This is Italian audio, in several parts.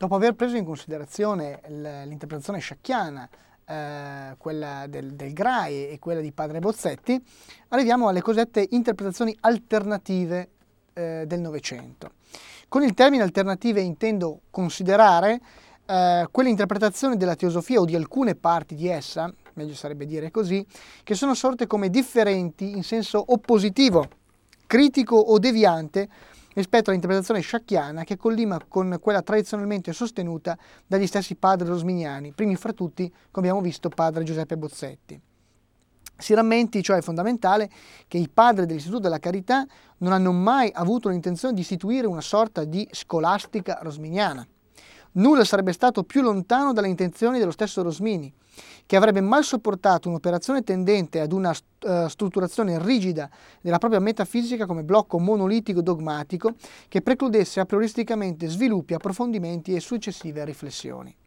Dopo aver preso in considerazione l'interpretazione sciacchiana, quella del Gray e quella di padre Bozzetti, arriviamo alle cosiddette interpretazioni alternative del Novecento. Con il termine alternative intendo considerare quelle interpretazioni della teosofia o di alcune parti di essa, meglio sarebbe dire così, che sono sorte come differenti in senso oppositivo, critico o deviante rispetto all'interpretazione sciacchiana che collima con quella tradizionalmente sostenuta dagli stessi padri rosminiani, primi fra tutti, come abbiamo visto, padre Giuseppe Bozzetti. Si rammenti, cioè è fondamentale, che i padri dell'Istituto della Carità non hanno mai avuto l'intenzione di istituire una sorta di scolastica rosminiana. Nulla sarebbe stato più lontano dalle intenzioni dello stesso Rosmini, che avrebbe mal sopportato un'operazione tendente ad una strutturazione rigida della propria metafisica come blocco monolitico dogmatico che precludesse a prioristicamente sviluppi, approfondimenti e successive riflessioni.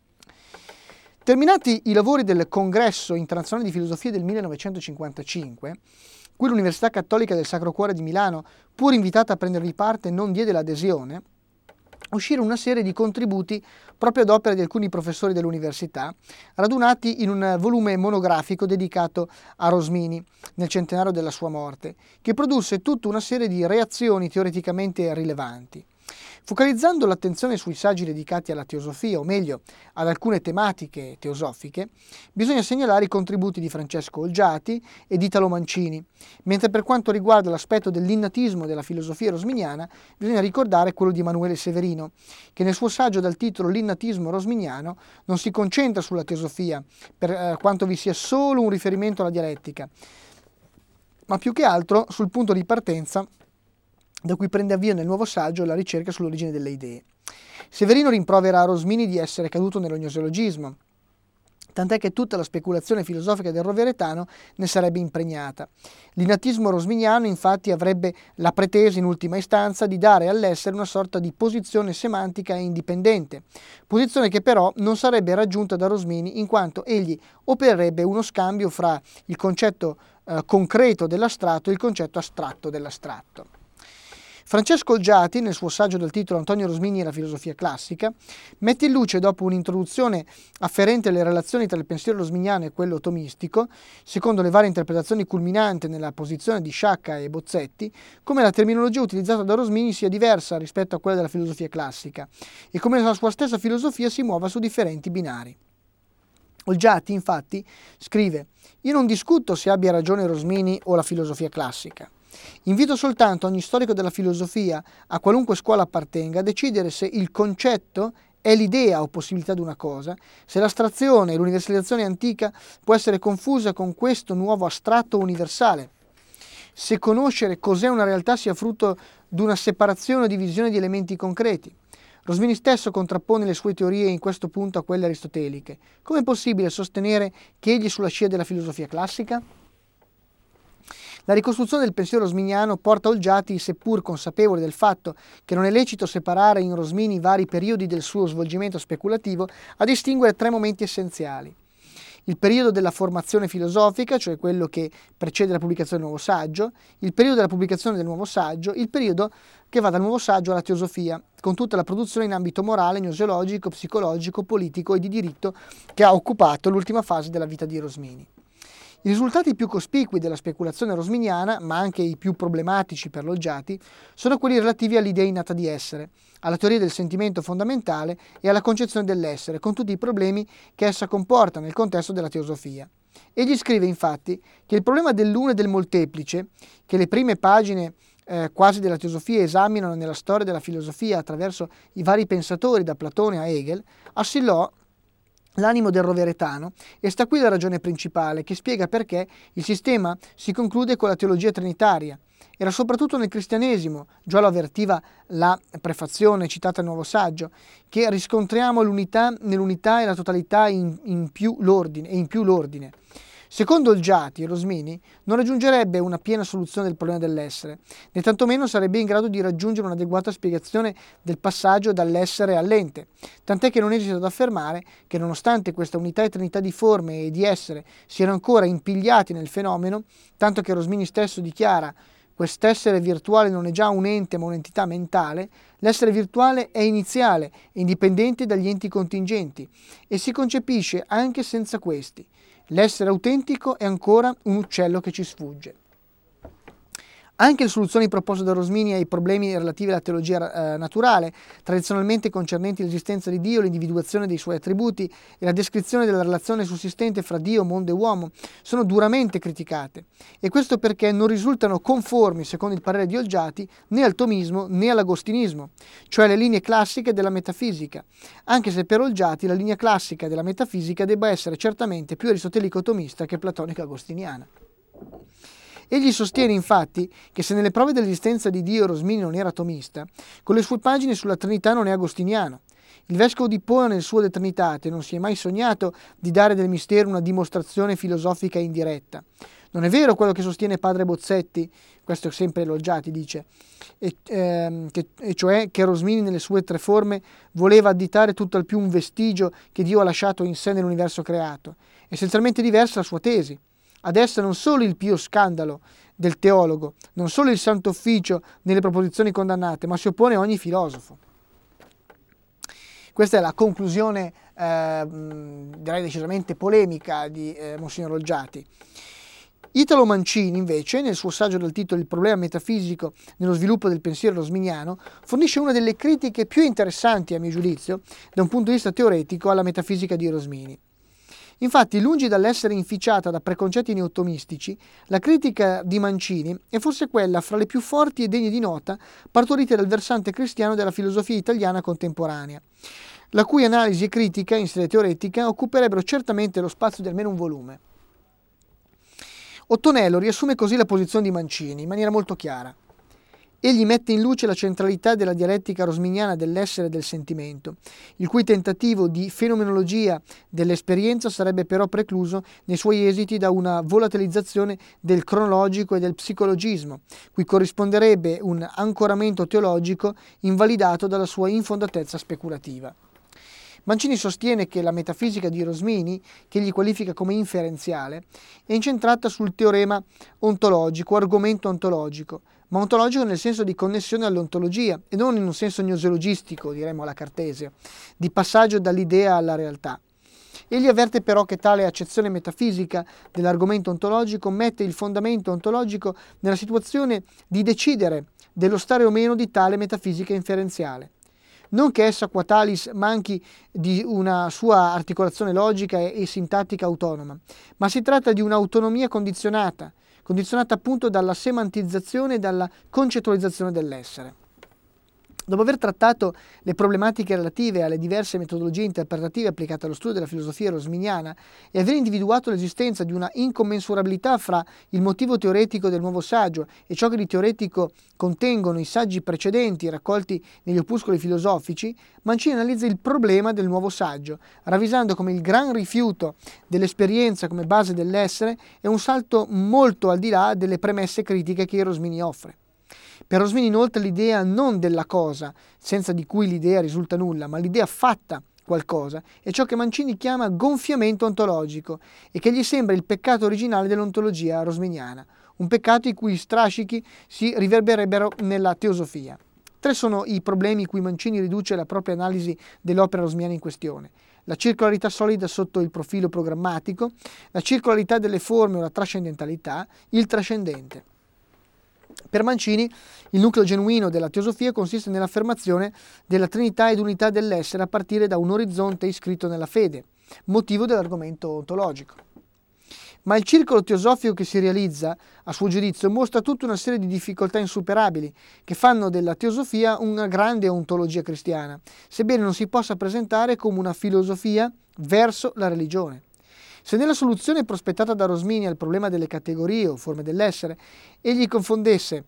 Terminati i lavori del Congresso internazionale di filosofia del 1955, cui l'Università Cattolica del Sacro Cuore di Milano, pur invitata a prendervi parte, non diede l'adesione, uscirono una serie di contributi proprio ad opera di alcuni professori dell'università, radunati in un volume monografico dedicato a Rosmini nel centenario della sua morte, che produsse tutta una serie di reazioni teoreticamente rilevanti. Focalizzando l'attenzione sui saggi dedicati alla teosofia, o meglio, ad alcune tematiche teosofiche, bisogna segnalare i contributi di Francesco Olgiati e di Italo Mancini, mentre per quanto riguarda l'aspetto dell'innatismo della filosofia rosminiana, bisogna ricordare quello di Emanuele Severino, che nel suo saggio dal titolo L'innatismo rosminiano non si concentra sulla teosofia, per quanto vi sia solo un riferimento alla dialettica, ma più che altro sul punto di partenza da cui prende avvio nel nuovo saggio la ricerca sull'origine delle idee. Severino rimprovera a Rosmini di essere caduto nell'ognoseologismo, tant'è che tutta la speculazione filosofica del roveretano ne sarebbe impregnata. L'innatismo rosminiano infatti avrebbe la pretesa in ultima istanza di dare all'essere una sorta di posizione semantica e indipendente, posizione che però non sarebbe raggiunta da Rosmini in quanto egli opererebbe uno scambio fra il concetto concreto dell'astratto e il concetto astratto dell'astratto. Francesco Olgiati, nel suo saggio dal titolo Antonio Rosmini e la filosofia classica, mette in luce, dopo un'introduzione afferente alle relazioni tra il pensiero rosminiano e quello tomistico, secondo le varie interpretazioni culminanti nella posizione di Sciacca e Bozzetti, come la terminologia utilizzata da Rosmini sia diversa rispetto a quella della filosofia classica e come la sua stessa filosofia si muova su differenti binari. Olgiati, infatti, scrive: «Io non discuto se abbia ragione Rosmini o la filosofia classica. Invito soltanto ogni storico della filosofia, a qualunque scuola appartenga, a decidere se il concetto è l'idea o possibilità di una cosa, se l'astrazione e l'universalizzazione antica può essere confusa con questo nuovo astratto universale, se conoscere cos'è una realtà sia frutto di una separazione o divisione di elementi concreti. Rosmini stesso contrappone le sue teorie in questo punto a quelle aristoteliche. Come è possibile sostenere che egli è sulla scia della filosofia classica?» La ricostruzione del pensiero rosminiano porta Olgiati, seppur consapevole del fatto che non è lecito separare in Rosmini i vari periodi del suo svolgimento speculativo, a distinguere tre momenti essenziali. Il periodo della formazione filosofica, cioè quello che precede la pubblicazione del nuovo saggio, il periodo della pubblicazione del nuovo saggio, il periodo che va dal nuovo saggio alla teosofia, con tutta la produzione in ambito morale, gnoseologico, psicologico, politico e di diritto che ha occupato l'ultima fase della vita di Rosmini. I risultati più cospicui della speculazione rosminiana, ma anche i più problematici per Olgiati, sono quelli relativi all'idea innata di essere, alla teoria del sentimento fondamentale e alla concezione dell'essere, con tutti i problemi che essa comporta nel contesto della teosofia. Egli scrive infatti che il problema dell'uno e del molteplice, che le prime pagine quasi della teosofia esaminano nella storia della filosofia attraverso i vari pensatori da Platone a Hegel, assillò l'animo del roveretano, e sta qui la ragione principale che spiega perché il sistema si conclude con la teologia trinitaria. Era soprattutto nel cristianesimo, già lo avvertiva la prefazione citata nel nuovo saggio, che riscontriamo l'unità nell'unità e la totalità in più l'ordine. Secondo Olgiati e Rosmini non raggiungerebbe una piena soluzione del problema dell'essere, né tantomeno sarebbe in grado di raggiungere un'adeguata spiegazione del passaggio dall'essere all'ente, tant'è che non esito ad affermare che nonostante questa unità e trinità di forme e di essere siano ancora impigliati nel fenomeno, tanto che Rosmini stesso dichiara quest'essere virtuale non è già un ente ma un'entità mentale, l'essere virtuale è iniziale e indipendente dagli enti contingenti e si concepisce anche senza questi. L'essere autentico è ancora un uccello che ci sfugge. Anche le soluzioni proposte da Rosmini ai problemi relativi alla teologia naturale, tradizionalmente concernenti l'esistenza di Dio, l'individuazione dei suoi attributi e la descrizione della relazione sussistente fra Dio, mondo e uomo, sono duramente criticate. E questo perché non risultano conformi, secondo il parere di Olgiati, né al tomismo né all'agostinismo, cioè le linee classiche della metafisica, anche se per Olgiati la linea classica della metafisica debba essere certamente più aristotelico-tomista che platonico-agostiniana. Egli sostiene infatti che se nelle prove dell'esistenza di Dio Rosmini non era tomista, con le sue pagine sulla Trinità non è agostiniano. Il vescovo di Pona nel suo De Trinitate non si è mai sognato di dare del mistero una dimostrazione filosofica indiretta. Non è vero quello che sostiene padre Bozzetti, questo è sempre Olgiati dice, e cioè che Rosmini nelle sue tre forme voleva additare tutto al più un vestigio che Dio ha lasciato in sé nell'universo creato. Essenzialmente diversa la sua tesi. Adesso non solo il pio scandalo del teologo, non solo il santo ufficio nelle proposizioni condannate, ma si oppone a ogni filosofo. Questa è la conclusione, direi decisamente polemica di Monsignor Olgiati. Italo Mancini, invece, nel suo saggio dal titolo Il problema metafisico nello sviluppo del pensiero rosminiano, fornisce una delle critiche più interessanti, a mio giudizio, da un punto di vista teoretico, alla metafisica di Rosmini. Infatti, lungi dall'essere inficiata da preconcetti neotomistici, la critica di Mancini è forse quella fra le più forti e degne di nota partorite dal versante cristiano della filosofia italiana contemporanea, la cui analisi e critica in sede teoretica occuperebbero certamente lo spazio di almeno un volume. Ottonello riassume così la posizione di Mancini in maniera molto chiara. Egli mette in luce la centralità della dialettica rosminiana dell'essere e del sentimento, il cui tentativo di fenomenologia dell'esperienza sarebbe però precluso nei suoi esiti da una volatilizzazione del cronologico e del psicologismo, cui corrisponderebbe un ancoramento teologico invalidato dalla sua infondatezza speculativa. Mancini sostiene che la metafisica di Rosmini, che egli qualifica come inferenziale, è incentrata sul teorema ontologico, argomento ontologico, ma ontologico nel senso di connessione all'ontologia e non in un senso gnoseologistico, diremmo alla cartesio, di passaggio dall'idea alla realtà. Egli avverte però che tale accezione metafisica dell'argomento ontologico mette il fondamento ontologico nella situazione di decidere dello stare o meno di tale metafisica inferenziale. Non che essa qua talis manchi di una sua articolazione logica e sintattica autonoma, ma si tratta di un'autonomia condizionata appunto dalla semantizzazione e dalla concettualizzazione dell'essere. Dopo aver trattato le problematiche relative alle diverse metodologie interpretative applicate allo studio della filosofia rosminiana e aver individuato l'esistenza di una incommensurabilità fra il motivo teoretico del nuovo saggio e ciò che di teoretico contengono i saggi precedenti raccolti negli opuscoli filosofici, Mancini analizza il problema del nuovo saggio, ravvisando come il gran rifiuto dell'esperienza come base dell'essere è un salto molto al di là delle premesse critiche che Rosmini offre. Per Rosmini inoltre l'idea non della cosa, senza di cui l'idea risulta nulla, ma l'idea fatta qualcosa, è ciò che Mancini chiama gonfiamento ontologico e che gli sembra il peccato originale dell'ontologia rosminiana, un peccato i cui strascichi si riverberebbero nella teosofia. Tre sono i problemi cui Mancini riduce la propria analisi dell'opera rosminiana in questione: la circolarità solida sotto il profilo programmatico, la circolarità delle forme o la trascendentalità, il trascendente. Per Mancini, il nucleo genuino della teosofia consiste nell'affermazione della Trinità ed unità dell'essere a partire da un orizzonte iscritto nella fede, motivo dell'argomento ontologico. Ma il circolo teosofico che si realizza, a suo giudizio, mostra tutta una serie di difficoltà insuperabili che fanno della teosofia una grande ontologia cristiana, sebbene non si possa presentare come una filosofia verso la religione. Se nella soluzione prospettata da Rosmini al problema delle categorie o forme dell'essere, egli confondesse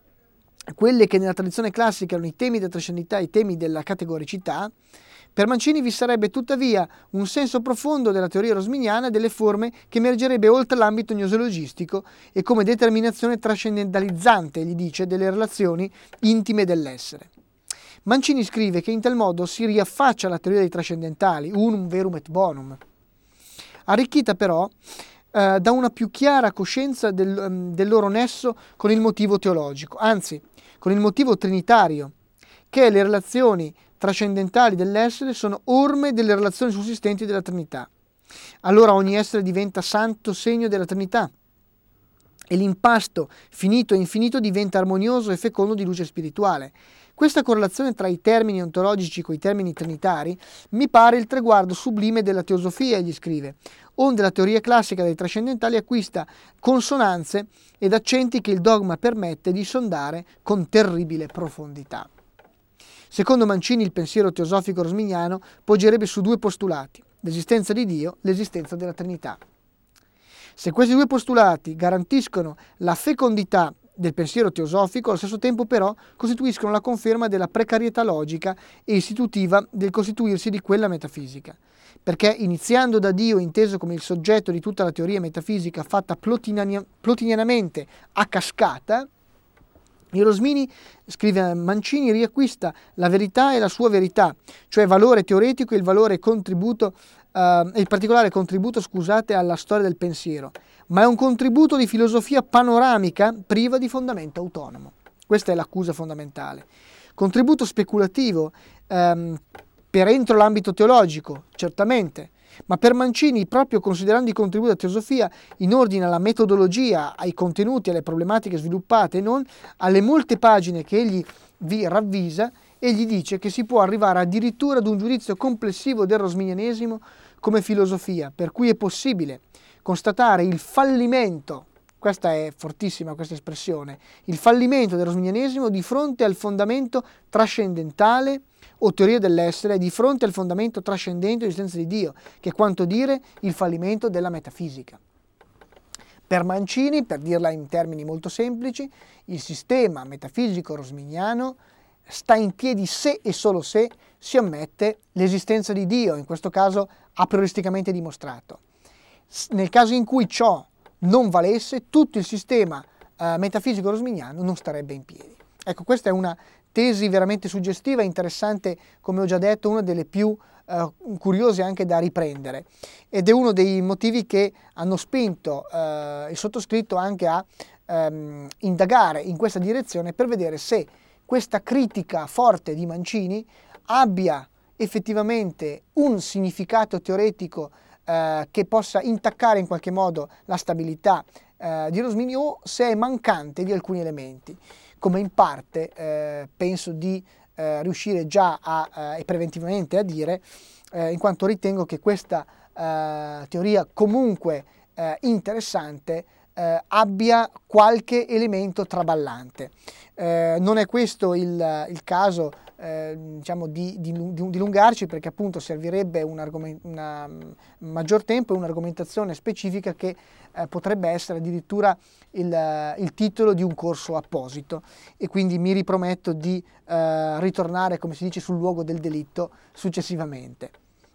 quelle che nella tradizione classica erano i temi della trascendentalità e i temi della categoricità, per Mancini vi sarebbe tuttavia un senso profondo della teoria rosminiana delle forme che emergerebbe oltre l'ambito gnoseologistico e come determinazione trascendentalizzante, egli dice, delle relazioni intime dell'essere. Mancini scrive che in tal modo si riaffaccia alla teoria dei trascendentali, unum verum et bonum, arricchita però da una più chiara coscienza del loro nesso con il motivo teologico, anzi con il motivo trinitario, che le relazioni trascendentali dell'essere sono orme delle relazioni sussistenti della Trinità. Allora ogni essere diventa santo segno della Trinità e l'impasto finito e infinito diventa armonioso e fecondo di luce spirituale. Questa correlazione tra i termini ontologici con i termini trinitari mi pare il traguardo sublime della teosofia, egli scrive, onde la teoria classica dei trascendentali acquista consonanze ed accenti che il dogma permette di sondare con terribile profondità. Secondo Mancini, il pensiero teosofico rosminiano poggerebbe su due postulati: l'esistenza di Dio, l'esistenza della Trinità. Se questi due postulati garantiscono la fecondità del pensiero teosofico, allo stesso tempo però costituiscono la conferma della precarietà logica e istitutiva del costituirsi di quella metafisica. Perché iniziando da Dio inteso come il soggetto di tutta la teoria metafisica fatta plotinianamente a cascata, il Rosmini, scrive Mancini, riacquista la verità e la sua verità, cioè valore teoretico e il valore contributo, il particolare contributo, alla storia del pensiero, ma è un contributo di filosofia panoramica priva di fondamento autonomo. Questa è l'accusa fondamentale. Contributo speculativo per entro l'ambito teologico, certamente, ma per Mancini, proprio considerando i contributi della teosofia in ordine alla metodologia, ai contenuti, alle problematiche sviluppate e non alle molte pagine che egli vi ravvisa, egli dice che si può arrivare addirittura ad un giudizio complessivo del rosminianesimo come filosofia, per cui è possibile constatare il fallimento, questa è fortissima questa espressione, il fallimento del rosminianesimo di fronte al fondamento trascendentale o teoria dell'essere, di fronte al fondamento trascendente dell'esistenza di Dio, che è quanto dire il fallimento della metafisica. Per Mancini, per dirla in termini molto semplici, il sistema metafisico rosminiano sta in piedi se e solo se si ammette l'esistenza di Dio, in questo caso a prioristicamente dimostrato. Nel caso in cui ciò non valesse, tutto il sistema metafisico rosminiano non starebbe in piedi. Ecco, questa è una tesi veramente suggestiva e interessante, come ho già detto, una delle più curiose anche da riprendere, ed è uno dei motivi che hanno spinto il sottoscritto anche a indagare in questa direzione per vedere se questa critica forte di Mancini abbia effettivamente un significato teoretico che possa intaccare in qualche modo la stabilità di Rosmini, o se è mancante di alcuni elementi, come in parte penso di riuscire già e preventivamente a dire, in quanto ritengo che questa teoria comunque interessante abbia qualche elemento traballante. Non è questo il caso diciamo di dilungarci, perché appunto servirebbe un maggior tempo e un'argomentazione specifica che potrebbe essere addirittura il titolo di un corso apposito, e quindi mi riprometto di ritornare, come si dice, sul luogo del delitto successivamente.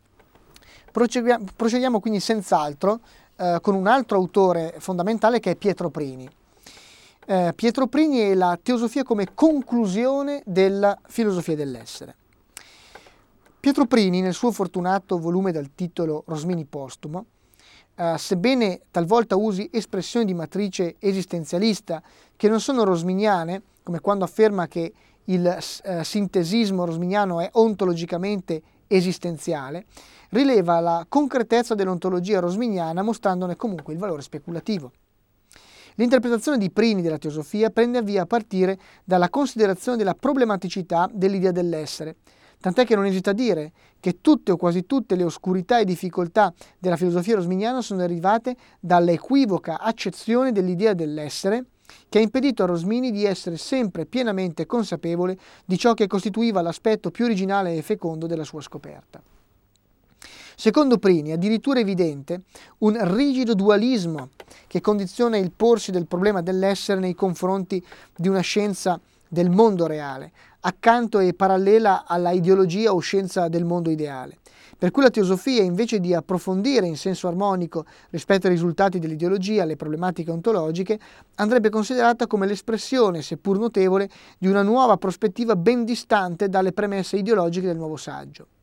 Procediamo quindi senz'altro con un altro autore fondamentale, che è Pietro Prini. Pietro Prini è la teosofia come conclusione della filosofia dell'essere. Pietro Prini, nel suo fortunato volume dal titolo Rosmini Postumo, sebbene talvolta usi espressioni di matrice esistenzialista che non sono rosminiane, come quando afferma che il sintesismo rosminiano è ontologicamente esistenziale, rileva la concretezza dell'ontologia rosminiana, mostrandone comunque il valore speculativo. L'interpretazione di Prini della teosofia prende avvio a partire dalla considerazione della problematicità dell'idea dell'essere, tant'è che non esita a dire che tutte o quasi tutte le oscurità e difficoltà della filosofia rosminiana sono derivate dall'equivoca accezione dell'idea dell'essere, che ha impedito a Rosmini di essere sempre pienamente consapevole di ciò che costituiva l'aspetto più originale e fecondo della sua scoperta. Secondo Prini, addirittura evidente un rigido dualismo che condiziona il porsi del problema dell'essere nei confronti di una scienza del mondo reale, accanto e parallela alla ideologia o scienza del mondo ideale. Per cui la teosofia, invece di approfondire in senso armonico rispetto ai risultati dell'ideologia le problematiche ontologiche, andrebbe considerata come l'espressione, seppur notevole, di una nuova prospettiva ben distante dalle premesse ideologiche del nuovo saggio.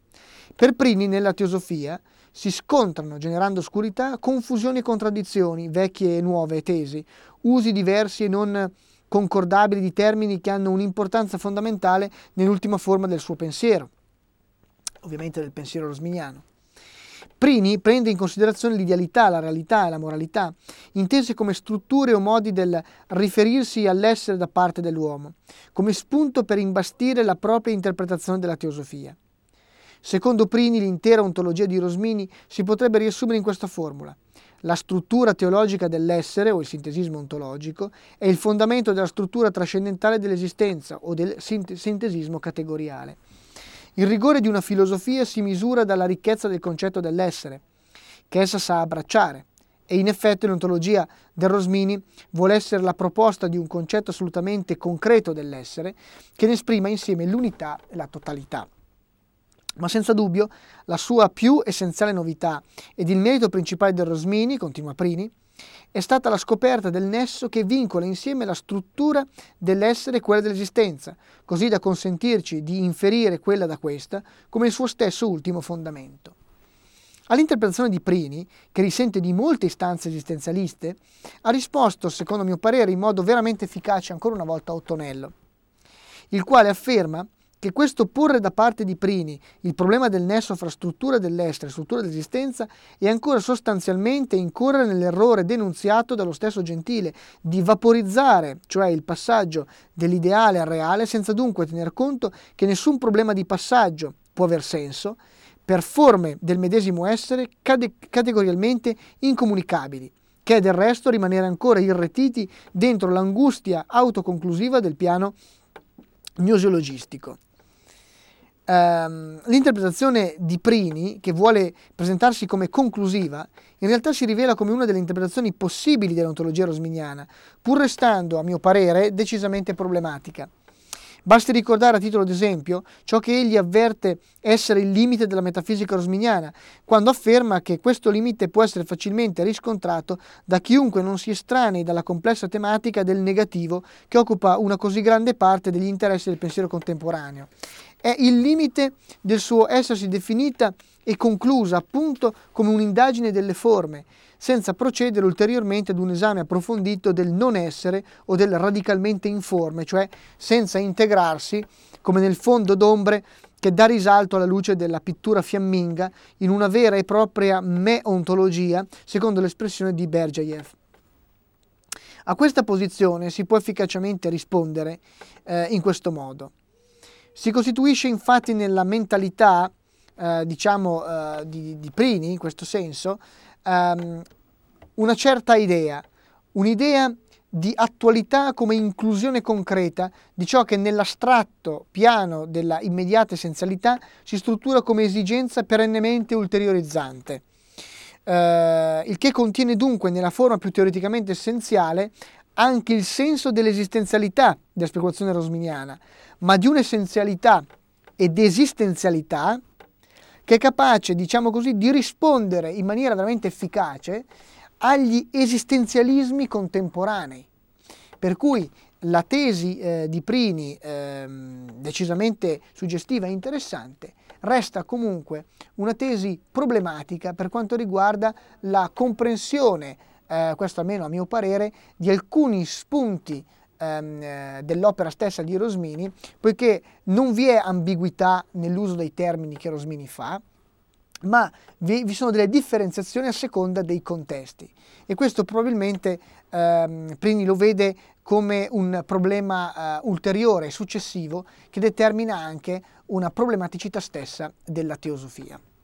Per Prini, nella teosofia, si scontrano, generando oscurità, confusioni e contraddizioni, vecchie e nuove tesi, usi diversi e non concordabili di termini che hanno un'importanza fondamentale nell'ultima forma del suo pensiero, ovviamente del pensiero rosminiano. Prini prende in considerazione l'idealità, la realtà e la moralità, intese come strutture o modi del riferirsi all'essere da parte dell'uomo, come spunto per imbastire la propria interpretazione della teosofia. Secondo Prini, l'intera ontologia di Rosmini si potrebbe riassumere in questa formula: la struttura teologica dell'essere, o il sintesismo ontologico, è il fondamento della struttura trascendentale dell'esistenza, o del sintesismo categoriale. Il rigore di una filosofia si misura dalla ricchezza del concetto dell'essere, che essa sa abbracciare, e in effetti l'ontologia del Rosmini vuole essere la proposta di un concetto assolutamente concreto dell'essere, che ne esprima insieme l'unità e la totalità. Ma senza dubbio la sua più essenziale novità ed il merito principale del Rosmini, continua Prini, è stata la scoperta del nesso che vincola insieme la struttura dell'essere e quella dell'esistenza, così da consentirci di inferire quella da questa come il suo stesso ultimo fondamento. All'interpretazione di Prini, che risente di molte istanze esistenzialiste, ha risposto, secondo mio parere, in modo veramente efficace ancora una volta Ottonello, il quale afferma che questo porre da parte di Prini il problema del nesso fra struttura dell'essere e struttura dell'esistenza è ancora sostanzialmente incorrere nell'errore denunziato dallo stesso Gentile di vaporizzare, cioè il passaggio dell'ideale al reale, senza dunque tener conto che nessun problema di passaggio può aver senso per forme del medesimo essere categorialmente incomunicabili, che è del resto rimanere ancora irretiti dentro l'angustia autoconclusiva del piano gnosiologistico. L'interpretazione di Prini, che vuole presentarsi come conclusiva, in realtà si rivela come una delle interpretazioni possibili dell'ontologia rosminiana, pur restando, a mio parere, decisamente problematica. Basti ricordare a titolo d'esempio ciò che egli avverte essere il limite della metafisica rosminiana, quando afferma che questo limite può essere facilmente riscontrato da chiunque non si estranei dalla complessa tematica del negativo che occupa una così grande parte degli interessi del pensiero contemporaneo. È il limite del suo essersi definita e conclusa appunto come un'indagine delle forme, senza procedere ulteriormente ad un esame approfondito del non essere o del radicalmente informe, cioè senza integrarsi come nel fondo d'ombre che dà risalto alla luce della pittura fiamminga in una vera e propria me-ontologia, secondo l'espressione di Bergyaev. A questa posizione si può efficacemente rispondere in questo modo. Si costituisce infatti nella mentalità di Prini, in questo senso, una certa idea, un'idea di attualità come inclusione concreta di ciò che nell'astratto piano della immediata essenzialità si struttura come esigenza perennemente ulteriorizzante, il che contiene dunque nella forma più teoreticamente essenziale anche il senso dell'esistenzialità della speculazione rosminiana, ma di un'essenzialità ed esistenzialità che è capace, diciamo così, di rispondere in maniera veramente efficace agli esistenzialismi contemporanei. Per cui la tesi di Prini, decisamente suggestiva e interessante, resta comunque una tesi problematica per quanto riguarda la comprensione, questo almeno a mio parere, di alcuni spunti dell'opera stessa di Rosmini, poiché non vi è ambiguità nell'uso dei termini che Rosmini fa, ma vi sono delle differenziazioni a seconda dei contesti, e questo probabilmente Prini lo vede come un problema ulteriore, successivo, che determina anche una problematicità stessa della teosofia.